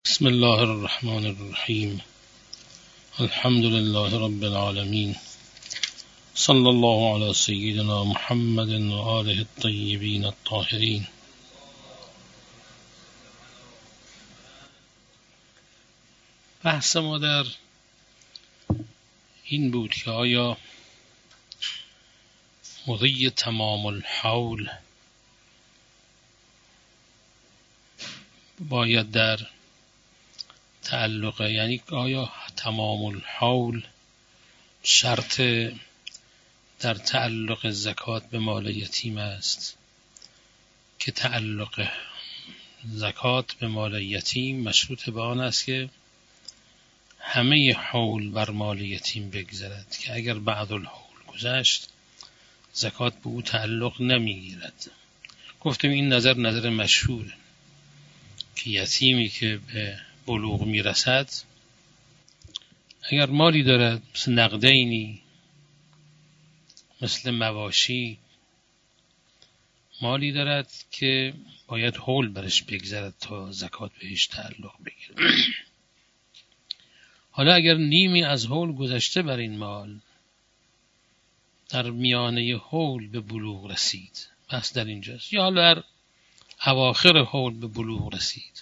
بسم الله الرحمن الرحیم. الحمد لله رب العالمین. صلی الله علی سیدنا محمد و آله الطیبین الطاهرین. بحث ما در این بود که آیا مضی تمام الحول باید در تعلق، یعنی آیا تمام الحول شرط در تعلق زکات به مال یتیم است که تعلق زکات به مال یتیم مشروط به آن است که همه حول بر مال یتیم بگذرد، که اگر بعض الحول گذشت زکات به او تعلق نمیگیرد. گفتم این نظر مشهوره که یتیمی که به بلوغ میرسد اگر مالی دارد مثل نقدینی، مثل مواشی، مالی دارد که باید حول برش بگذرد تا زکات بهش تعلق بگیره. حالا اگر نیمی از حول گذشته بر این مال، در میانه حول به بلوغ رسید، بس در اینجاست، یا حالا در اواخر حول به بلوغ رسید،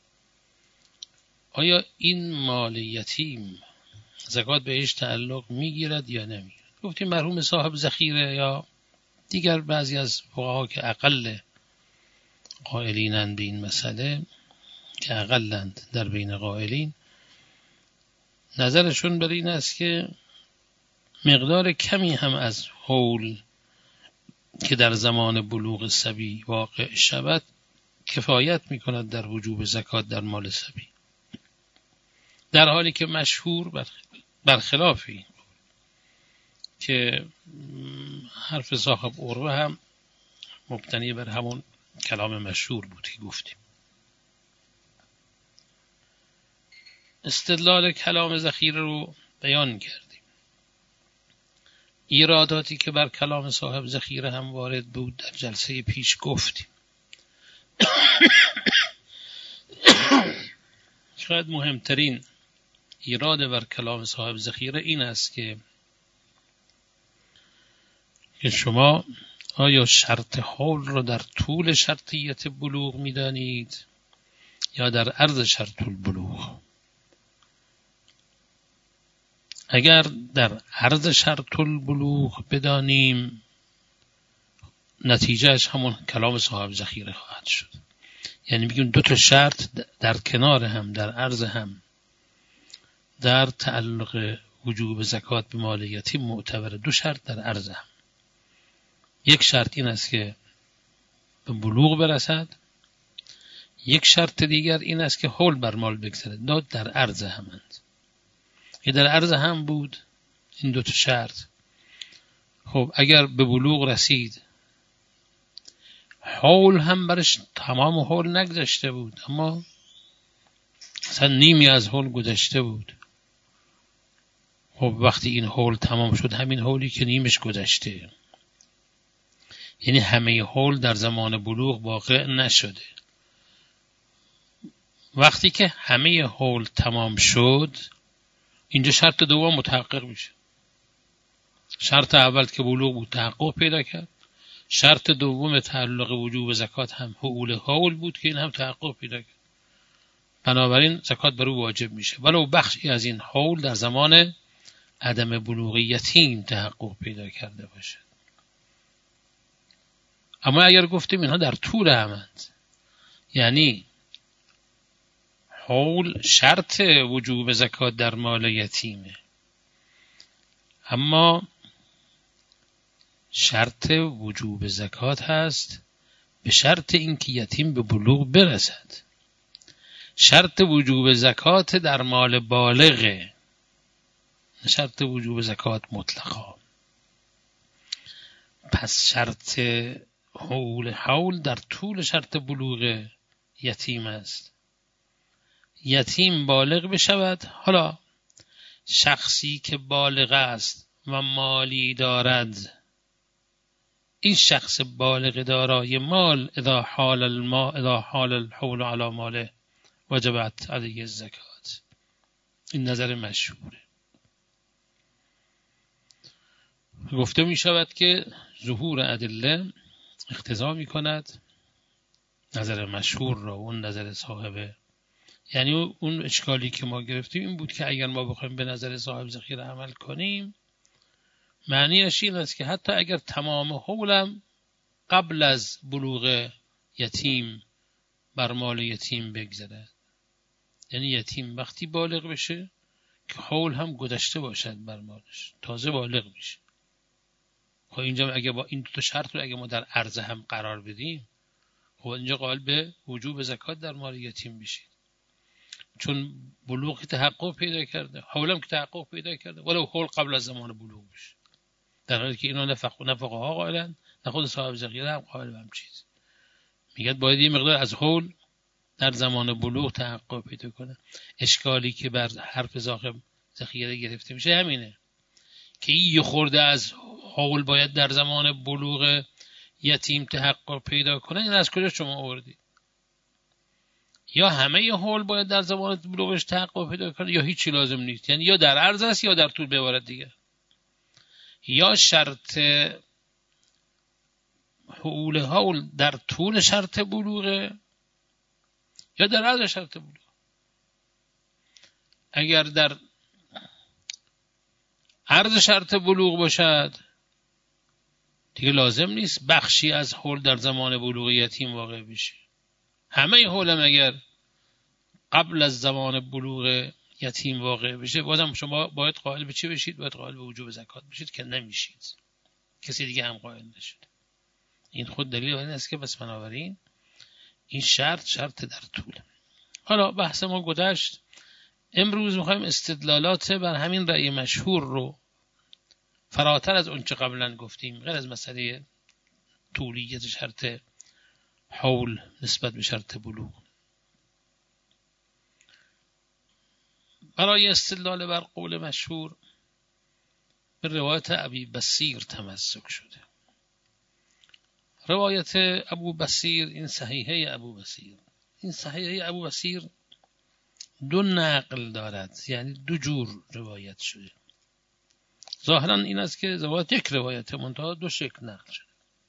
آیا این مال یتیم زکات بهش تعلق میگیرد یا نمیگیرد؟ گفتیم مرحوم صاحب ذخیره یا دیگر بعضی از فقها که اقل قائلینند به این مسئله، که اقلند در بین قائلین، نظرشون بر این است که مقدار کمی هم از حول که در زمان بلوغ صبی واقع شود کفایت میکند در وجوب زکات در مال صبی، در حالی که مشهور برخلاف این که حرف صاحب عروه هم مبتنی بر همون کلام مشهور بود که گفتیم. استدلال کلام ذخیره رو بیان کردیم. ایراداتی که بر کلام صاحب ذخیره هم وارد بود در جلسه پیش گفتیم. شاید مهمترین ایراد بر کلام صاحب ذخیره این است که شما آیا شرط حول رو در طول شرطیت بلوغ میدانید یا در عرض شرط البلوغ؟ اگر در عرض شرط البلوغ بدانیم نتیجهش همون کلام صاحب ذخیره خواهد شد، یعنی میگیم دو تا شرط در کنار هم، در عرض هم، در تعلق وجوب زکات به مال یتیم معتبر. دو شرط در عرض هم، یک شرط این است که به بلوغ برسد، یک شرط دیگر این است که حول بر مال بگذرد. دو در عرض همند، که در عرض هم بود این دو تا شرط. خب اگر به بلوغ رسید، حول هم برش تمام حول نگذشته بود، اما مثلا نیمی از حول گذشته بود، خب وقتی این حول تمام شد، همین حولی که نیمش گذشته، یعنی همه حول در زمان بلوغ واقع نشده. وقتی که همه حول تمام شد، اینجا شرط دوم متحقق میشه. شرط اول که بلوغ بود تحقق پیدا کرد، شرط دوم تعلق وجوب زکات هم حول حول بود که این هم تحقق پیدا کرد، بنابراین زکات بر او واجب میشه ولو بخشی از این حول در زمان عدم بلوغ یتیم تحقق پیدا کرده باشد. اما اگر گفتیم اینها در طول همند، یعنی حول شرط وجوب زکات در مال یتیمه، اما شرط وجوب زکات هست به شرط اینکه یتیم به بلوغ برسد. شرط وجوب زکات در مال بالغه، شرط وجوب زکات مطلقا. پس شرط حول در طول شرط بلوغ یتیم است. یتیم بالغ بشود، حالا شخصی که بالغ است و مالی دارد، این شخص بالغ دارای مال اذا حال الحول علی ماله وجبت علیه الزکات. این نظر مشهوره. گفته می شود که ظهور ادله اقتضا می کند نظر مشهور را، اون نظر صاحبه. یعنی اون اشکالی که ما گرفتیم این بود که اگر ما بخوایم به نظر صاحب ذخیره عمل کنیم، معنیش این است که حتی اگر تمام حولم قبل از بلوغ یتیم بر مال یتیم بگذرد، یعنی یتیم وقتی بالغ بشه که حول هم گذشته باشد بر مالش، تازه بالغ میشه. خب اینجا اگه با این دو تا شرط رو اگه ما در عرض هم قرار بدیم، خب اینجا قائل به وجوب زکات در مال یتیم بشید، چون بلوغ تحقق پیدا کرده، حولم که تحقق پیدا کرده، ولو حول قبل از زمان بلوغ بشه. در حالی که اینا نفقه ها قائلن، نه خود صاحب ذخیره هم قائل به هم چیز. میگه باید یه مقدار از حول در زمان بلوغ تحقق پیدا کنه. اشکالی که بر حرف صاحب ذخیره گرفته میشه همینه که یه خورده از حول باید در زمان بلوغ یتیم تحقق پیدا کنه. این از کجا شما آوردید؟ یا همه ی حول باید در زمان بلوغش تحقق پیدا کنه یا هیچی لازم نیست، یعنی یا در عرض است یا در طول. به عبارت دیگر یا شرط حول در طول شرط بلوغه یا در عرض شرط بلوغ. اگر در عرض شرط بلوغ باشد دیگه لازم نیست بخشی از حول در زمان بلوغ یتیم واقع بشه. همه حولم اگر قبل از زمان بلوغ یتیم واقع بشه، بازم شما باید قائل به چی بشید؟ باید قائل به وجوب زکات بشید که نمیشید، کسی دیگه هم قائل نشد. این خود دلیل این است که بس بنابراین این شرط در طول. حالا بحث ما گذشت. امروز میخوایم استدلالات بر همین رأی مشهور رو فراتر از اون چه قبلا گفتیم، غیر از مسئله طولیت شرط حول نسبت به شرط بلوغ، برای استدلال بر قول مشهور به روایت ابی بصیر تمسک شده. روایت ابو بصیر، این صحیحه ابو بصیر، این صحیحه ابو بصیر دو نقل دارد، یعنی دو جور روایت شده. ظاهرا این است که روایت یک روایت منتها دو شکل نقل شده.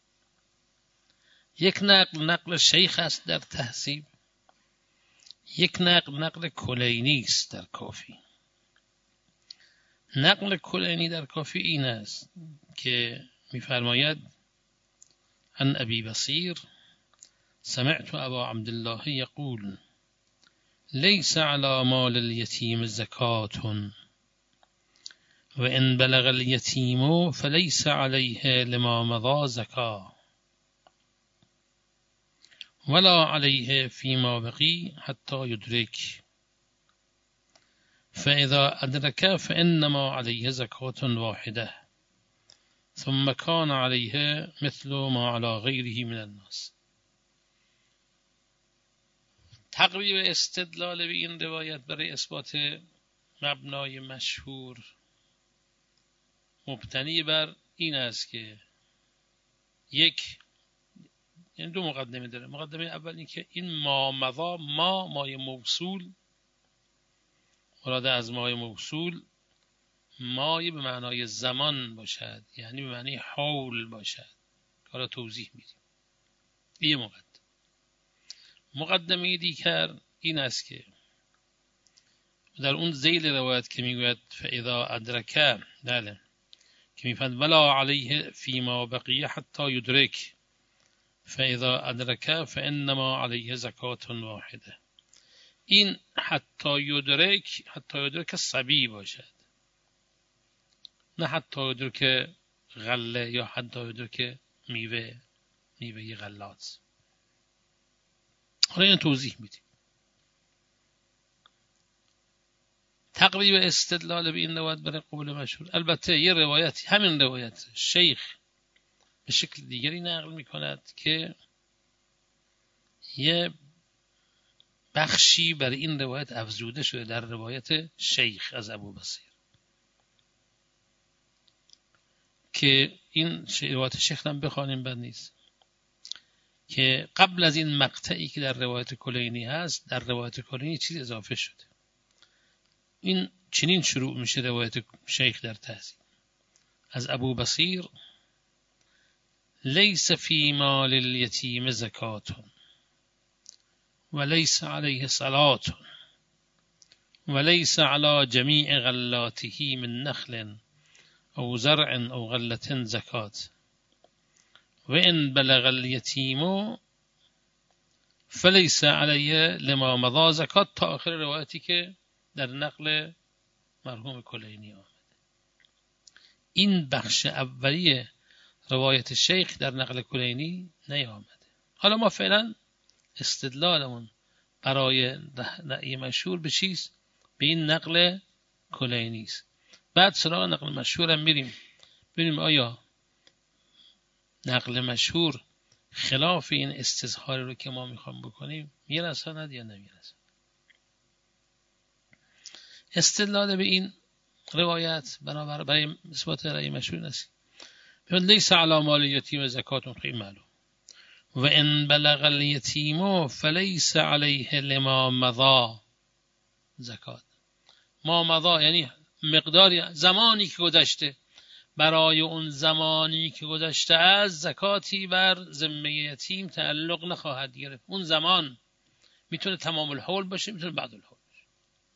یک نقل شیخ است در تهذیب، یک نقل کلینی است در کافی. نقل کلینی در کافی این است که می‌فرماید عن ابی بصیر سمعت ابا عبدالله یقول ليس على مال اليتيم زكاة وإن بلغ اليتيم فليس عليه لما مضى زكاة ولا عليه فيما بقي حتى يدرك فإذا أدرك فإنما عليه زكاة واحدة ثم كان عليه مثل ما على غيره من الناس. تقریب استدلال به این روایت برای اثبات مبنای مشهور مبتنی بر این است که یعنی دو مقدمه داره. مقدمه اول این که این مای موصول، مراد از مای موصول مای به معنای زمان باشد، یعنی به معنی حول باشد. حالا توضیح میدیم. این مقدمه دیگر این است که در اون ذیل روایت که میگوید فاذا ادرک، بله، که میفهمد ولا علیه فیما بقیه حتی یدرک فاذا ادرک فانما علیه زکات واحده. این حتی یدرک صبی باشد، نه حتی یدرک غله یا حتی یدرک میوه غلات. حالا این توضیح میدیم. تقریب استدلال به این روایت برای قول مشهور، البته یه روایت، همین روایت شیخ به شکل دیگری نقل میکند که یه بخشی برای این روایت افزوده شده در روایت شیخ از ابو بصیر، که این روایت شیخ هم بخوانیم بد نیست، که قبل از این مقطعی که در روایت کلینی هست، در روایت کلینی چیز اضافه شده. این چنین شروع میشه روایت شیخ در تهذیب از ابو بصیر: لیس فی مال الیتیم زکات و لیس علیه صلاة و لیس علی جمیع غلاته من نخل او زرع او غلة زکات و ان بلغ الیتیم فلیس علیه لما مضى زکات، تا آخر روایتی که در نقل مرحوم کلینی آمده. این بخش اولیه روایت شیخ در نقل کلینی نیامده. حالا ما فعلا استدلالمون برای رأی مشهور به چیست؟ به این نقل کلینی است. بعد سراغ نقل مشهور هم میریم ببینیم آیا نقل مشهور خلاف این استظهار رو که ما میخوام بکنیم میرساند یا نمیرساند. استدلال به این روایت بنابر برای اثبات رأی مشهور نسی. ببین لیس علی مال الیتیم زکات خیلی معلوم و ان بلغ الیتیم فلیس علیه لما مضى زکات. ما مضى یعنی مقداری زمانی که گذشته، برای اون زمانی که گذشته از زکاتی بر ذمه یتیم تعلق نخواهد گرفت. اون زمان میتونه تمام الحول باشه، میتونه بعد الحول باشه.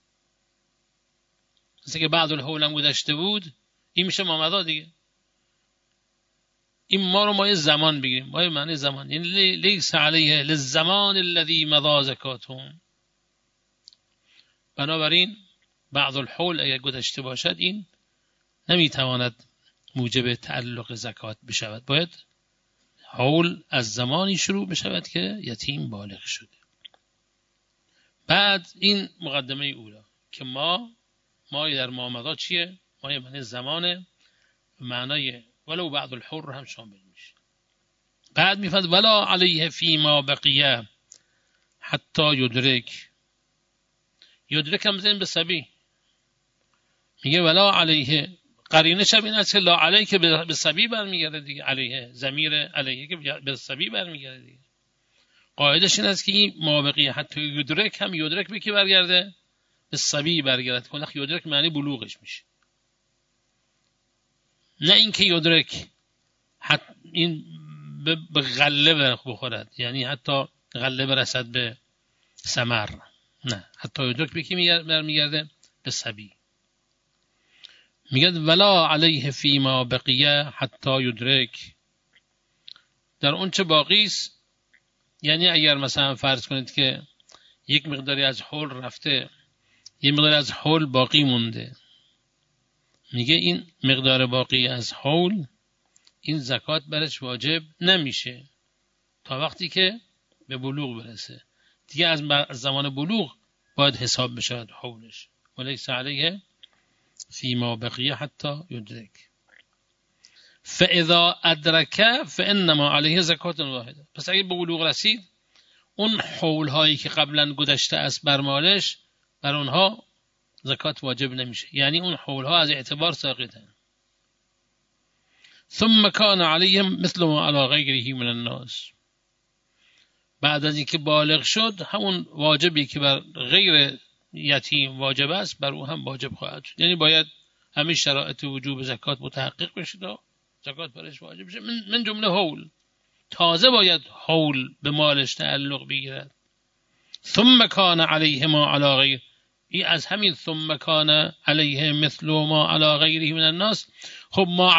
مثل که بعد الحول هم گذشته بود، این میشه ما مضى دیگه. این ما رو ما یه زمان بگیریم، ما یه معنی زمان، یعنی لیس علیه للزمان الذی مضى زکاتهم. بنابراین بعد الحول اگر گذشته باشد این نمیتواند موجب تعلق زکات بشود، باید حول از زمانی شروع بشود که یتیم بالغ شده. بعد این مقدمه اولا که ما در مامضا چیه؟ ما یه معنی زمانه، معنای ولو بعد الحول رو هم شامل میشه. بعد میفرد ولا علیه فیما بقیه حتی یدرک هم بزنیم به سبی، میگه ولا علیه، قرینه شب این است که لا علیه که به سبی برمیگرده دیگه، علیه ضمیر علیه که به سبی برمیگرده دیگه. قاعدش این است که این ما بقیه حتی یدرک هم یدرک به کی برگرده؟ به سبی برگرده. کنه یدرک معنی بلوغش میشه، نه اینکه یدرک این به غله بخورد، یعنی حتی غله برسد به ثمر، نه، حتی یدرک به کی برمیگرده؟ به سبی. میگه ولا علیه فیما بقیه حتی یدرک، در اون چه باقی است، یعنی اگر مثلا فرض کنید که یک مقداری از حول رفته، یک مقداری از حول باقی مونده، میگه این مقدار باقی از حول این زکات برش واجب نمیشه تا وقتی که به بلوغ برسه دیگه. از زمان بلوغ باید حساب بشه حولش. ولیس علیه فیما بقیه حتی یدرک فاذا ادرک فانما علیه زکات واحده. پس اگه به بلوغ رسید، اون حول هایی که قبلا گذشته است بر مالش، بر اونها زکات واجب نمیشه، یعنی اون حول ها از اعتبار ساقطن. ثم کان علیه مثل ما علی غیره من الناس، بعد از اینکه بالغ شد همون واجبی که بر غیر یتیم واجب است بر او هم واجب خواهد شد. یعنی باید همه شرایط وجوب زکات متحقق بشه تا زکات برش واجب بشه. من جمله حول، تازه باید حول به مالش تعلق بگیرد. ثم کان علیه ما علی غیر، این از همین ثم کان علیه مثل ما علی غیره من الناس. خب ما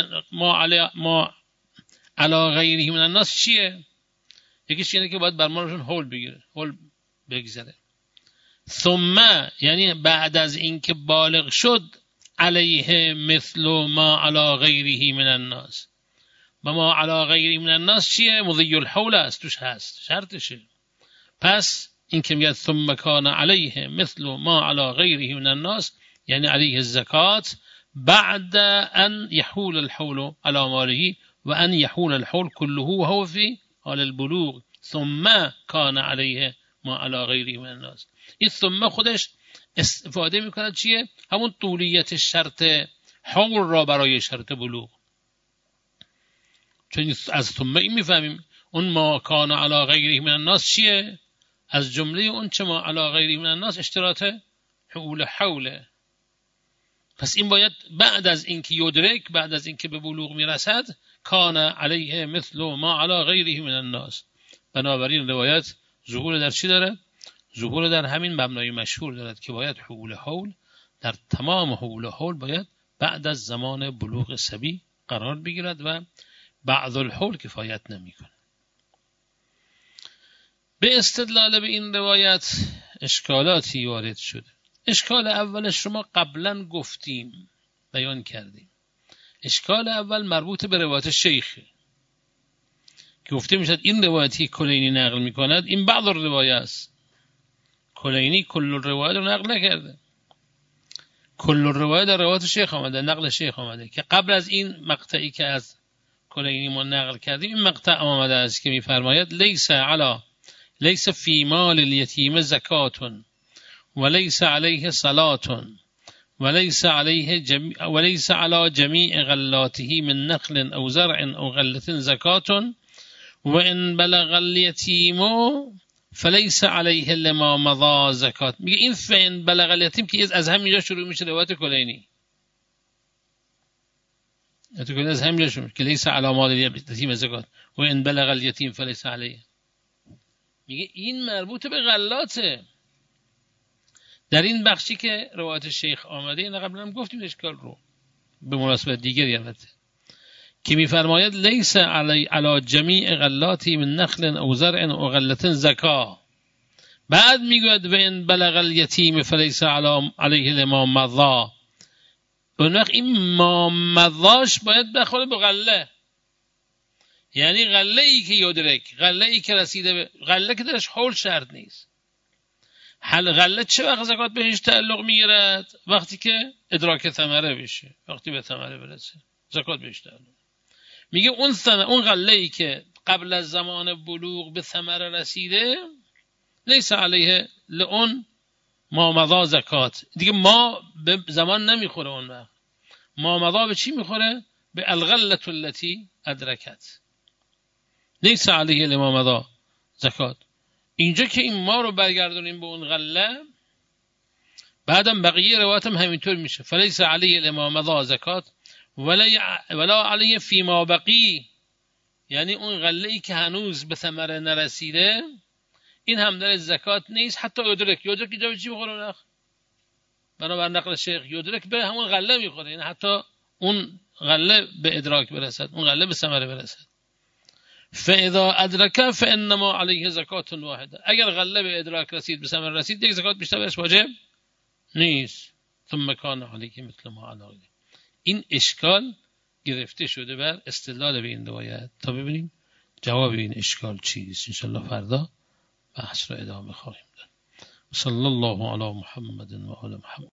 علی غیره من الناس چیه؟ یکیش اینه که باید بر مالشون حول بگیره، حول بگذره. ثم یعنی بعد از اینکه بالغ شد، علیه مثل ما علی غیره من الناس. و ما علی غیره من الناس چیه؟ مضی الحول است، توش هست، شرطشه. پس این که میگه ثم کان علیه مثل ما علی غیره من الناس، یعنی علیه الزکات بعد ان یحول الحول علی ماله و ان یحول الحول كله وهو فی حال البلوغ. ثم کان علیه ما علی غیره من الناس. این ثم خودش استفاده میکند چیه؟ همون طولیت شرط حول را برای شرط بلوغ. چون از ثم این میفهمیم اون ما کان علی غیره من الناس چیه؟ از جمله اون چه ما علی غیره من الناس اشتراط حوله. پس این باید بعد از اینکه یدرک، بعد از اینکه به بلوغ میرسد، کان علیه مثل ما علی غیره من الناس. بنابراین روایت ظهور در چی دارد؟ ظهور در همین مبنای مشهور دارد که باید حول در تمام حول باید بعد از زمان بلوغ صبی قرار بگیرد و بعض الحول کفایت نمیکنه. به استدلال به این روایت اشکالاتی وارد شده. اشکال اولش رو ما قبلا گفتیم، بیان کردیم. اشکال اول مربوط به روایت شیخه که گفته میشد این روایتی کلینی نقل میکند این بعض الروایه است. کلینی کل الروایه رو نقل نکرده. کل الروایه در روایت شیخ آمده، نقل شیخ آمده که قبل از این مقطعی که از کلینی ما نقل کردیم این مقطع آمده است که میفرماید لیس فی مال الیتیم زکات وليس عليه صلاة وليس على جميع غلاته من نخل أو زرع أو غلة زكاة وإن بلغ اليتيم فليس عليه لما مضى زكاة. میگه این فإن بلغ اليتيم که از همینجا شروع میشه روایت کلینی. از همینجا شروع میشه که لیس على مال الیتیم زکات و ان بلغ الیتیم فلیس علیه. میگه این مربوط به غلاته. در این بخشی که روایت شیخ آمده، این قبلا هم گفتیم اشکال رو به مناسبت دیگری البته، که میفرماید لیس علی جمیع غلاتی من نخل او زرع او غلة زکا. بعد میگوید و ان بلغ الیتیم فلیس علیه لما مضى. اون وقت این ما مضاش باید بخوره به غله، یعنی غله ای که یدرک، غله ای که رسیده به غله که درش حول شرط نیست. غله چه وقت زکات بهش تعلق میگیرد؟ وقتی که ادراک ثمره بشه، وقتی به ثمره برسه زکات بهش تعلق. میگه اون غله ای که قبل از زمان بلوغ به ثمره رسیده لیس علیه لئون ما مضا زکات. دیگه ما به زمان نمیخوره. اون وقت ما مضا به چی میخوره؟ به الغله التي ادرکت. لیس علیه لما مضا زکات. اینجا که این ما رو برگردونیم به اون غله، بعدم بقیه روایت هم همینطور میشه فلیس علیه لما مضا زکات ولا علیه فیما بقی. یعنی اون غله ای که هنوز به ثمره نرسیده این هم در زکات نیست. حتی یدرک اینجا به چی میخوره؟ بنابر نقل شیخ یدرک به همون غله میخوره، یعنی حتی اون غله به ادراک برسد، اون غله به ثمره برسد. فاذا ادرک فانما علیه زکات واحده. اگر غله به ادراک رسید، به ثمره رسید، دیگه زکات بیشتر برش واجب نیست. ثم کان علیه مثل ما علی. این اشکال گرفته شده بر استدلال به این روایت. تا ببینیم جواب این اشکال چیست. ان شاء الله فردا بحث رو ادامه خواهیم داد. صلی الله علی محمد و آل محمد.